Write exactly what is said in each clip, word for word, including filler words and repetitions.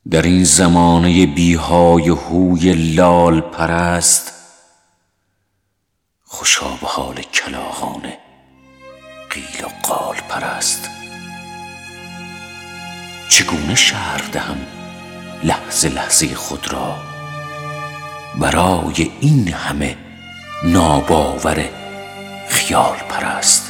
در این زمانه بیهای هوی لال پرست، خوشا به حال کلاغانه قیل و قال پرست. چگونه شرح دهم لحظه لحظه خود را برای این همه ناباور خیال پرست؟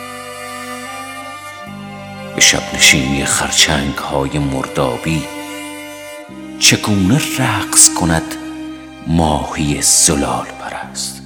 به شب نشینی خرچنگ های مردابی چگونه رقص کند ماهی زلال پرست؟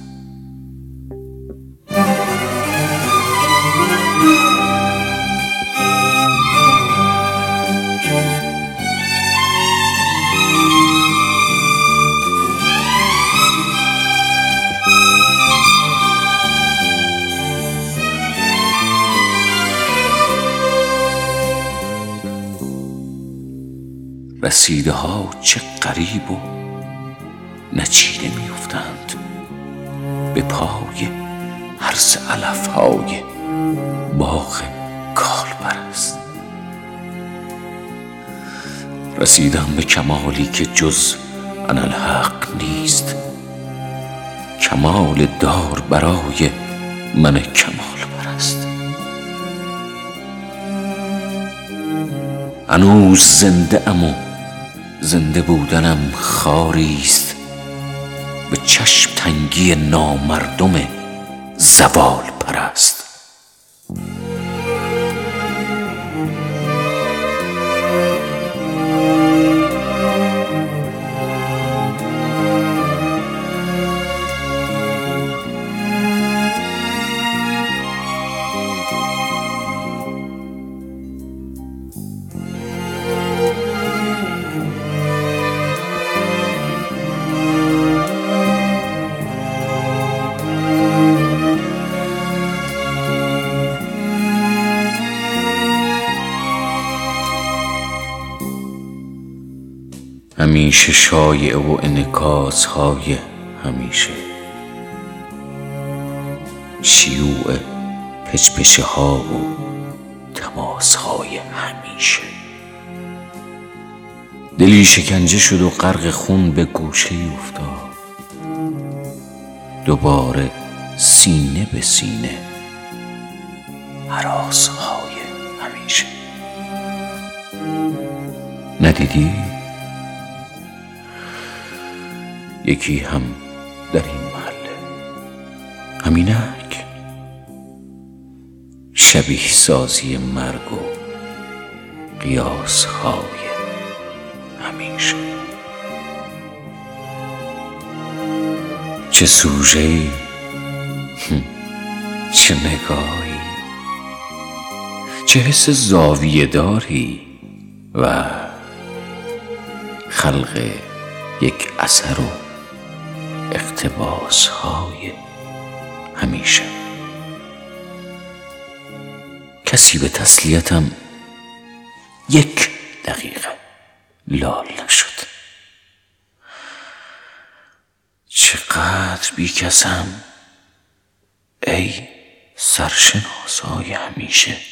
رسیده ها چه غریب و نچیده می افتند به پای هر سه علف های باغ کال پرست. رسیدم به کمالی که جز انالحق نیست، کمال دار برای من کمال پرست. هنوز زنده ام و زنده بودنم خاریست به چشم تنگی نامردم زوال پرست. همیشه شایعه و انعکاس های همیشه، شیوع پچپچه ها و تماس های همیشه. دلی شکنجه شد و غرق خون به گوشه افتاد، دوباره سینه به سینه هراس های همیشه. ندیدی؟ یکی هم در این محله، همینک، شبیه سازی مرگ و قیاس های همیشه. چه سوژه‌ای، چه نگاهی، چه حس زاویه داری و خلق یک اثر و اقتباس های همیشه. کسی به تسلیتم یک دقیقه لال نشد. چقدر بیکسم ای سرشناسای همیشه.